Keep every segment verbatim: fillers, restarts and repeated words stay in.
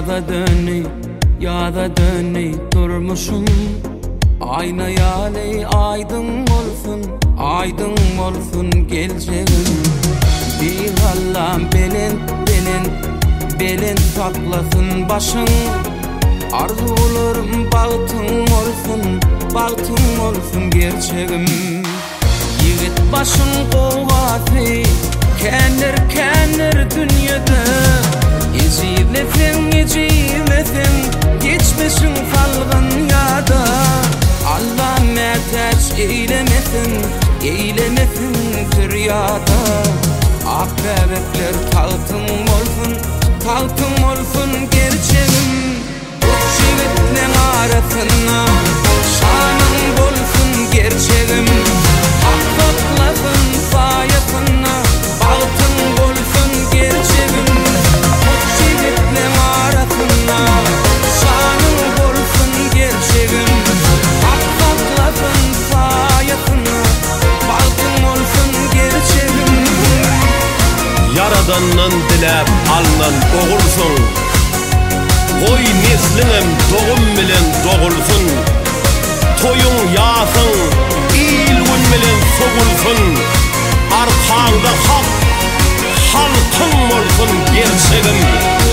da döney, ya da döney durmuşum. Ayna yaley aydın olsun, aydın olsun geleceğim. Bir Allah'ım belin, belin, belin saklasın başın. Arzularım bağıtın olsun, bağıtın olsun gerçeğim. Yigit başın kovası, kendir kendir dünyada. İzlesin, izlesin, geçmişin salgın yada. Allah merteç eylemesin, eylemesin züryada. Akrebetler taltın olsun, taltın olsun gerçeğim. Yigitlerin arasına şanın bolsun gerçeğim. Aklatlasın sayasına altın bolsun gerçeğim. Yigitlerin arasına şanın bolsun gerçeğim. Aklatlasın sayasına altın bolsun gerçeğim. Yaradandan dilep alınan oğulsun. Koy neslinem doğum bilen doğulsun. Toyun yasın, ilgun bilen soğulsun. Arkanda hak, halkın olsun gerçeğim.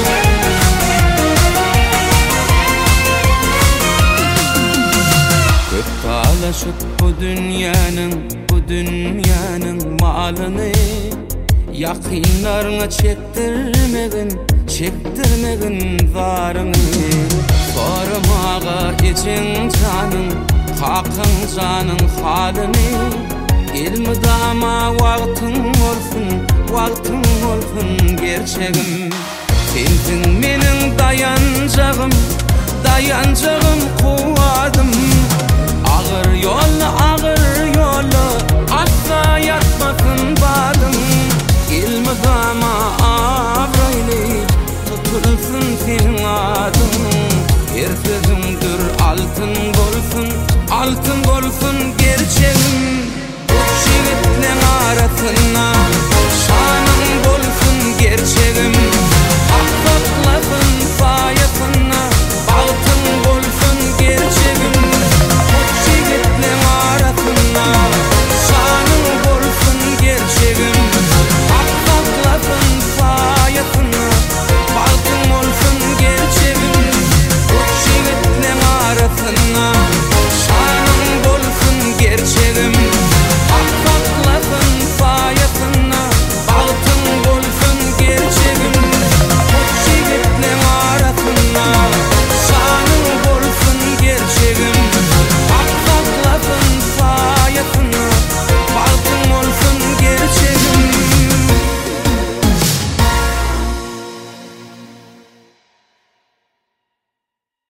Köp talaşıp bu dünyanın, bu dünyanın malını. Yakınlarına çektirmegin, çektirmegin zarını. Sormağa için canın, kakın canın halini. İlmi dama vaktin olsun, vaktin olsun gerçeğim. Sensin menin dayancağım, dayancağım